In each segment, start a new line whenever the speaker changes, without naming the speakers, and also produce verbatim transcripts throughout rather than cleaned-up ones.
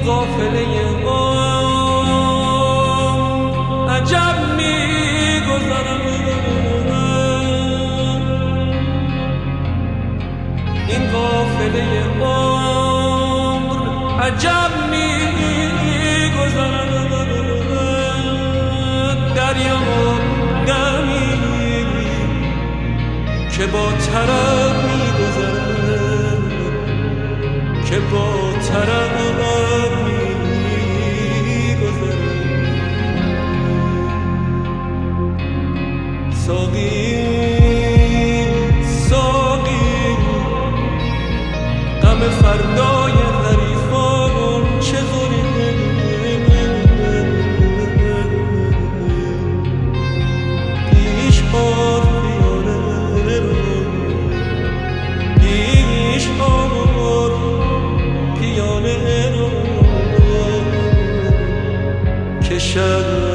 قافله عمر عجب می‌گذرد، این قافله عمر عجب می‌گذرد، دریا دمی که با طرب می‌گذرد، که با طرب ساقی ساقی غم فردای حریفان چه خوری، پیش آر پیاله رو، پیش آر پیاله رو که شب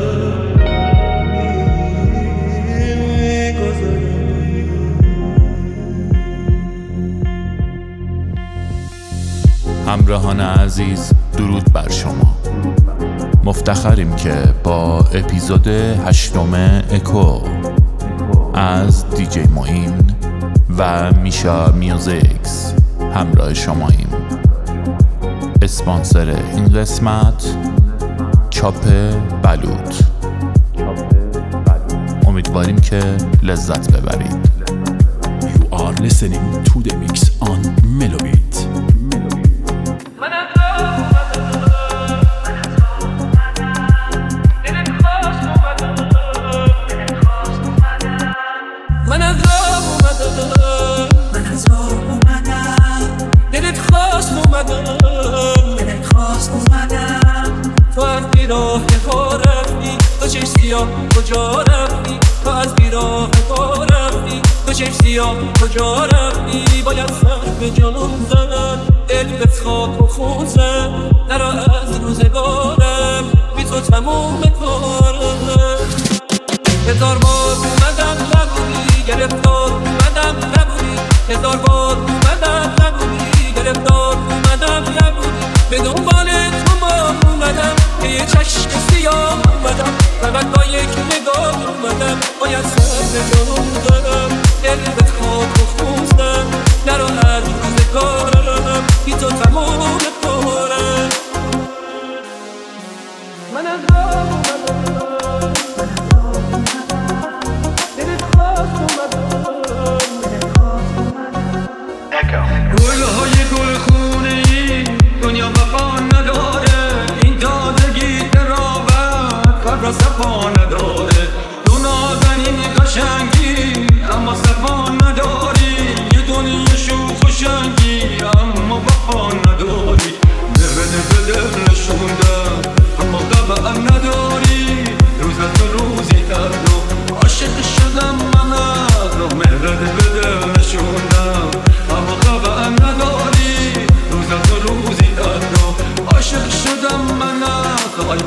همراهان عزیز، درود بر شما. مفتخریم که با اپیزود هشتم اکو از دیجی معین و میشا میوزیکس همراه شماییم. اسپانسر این قسمت چاپ بلوط. امیدواریم که لذت ببرید.
You are listening to the mix on Melobit.
تو از بیراه ها رفتی، تو چشم سیاه کجا رفتی، تو از بیراه ها رفتی، تو چشم سیاه کجا رفتی، باید سر به جنون زد، دل به خاک و خون زد، نرا از روزگارم بی تو تموم کارم. هزار بار اومدم نبودی، گرفتار اومدم نبودی، هزار بار اومدم نبودی، گرفتار اومدم نبودی، به دنبال تو ما اومدم، به یه چشم سیاه اومدم، فقط با یک نگاه اومدم، باید سر به جنون زدم، دل به خاک و خون زدم، نرا از روزگارم بی تو تمام کارم. من از راه اومدم، دلت خواست اومدم، گلهای گل خونه ای دنیا وفا نداره، این دادگی قرابت قدر صفا نداره.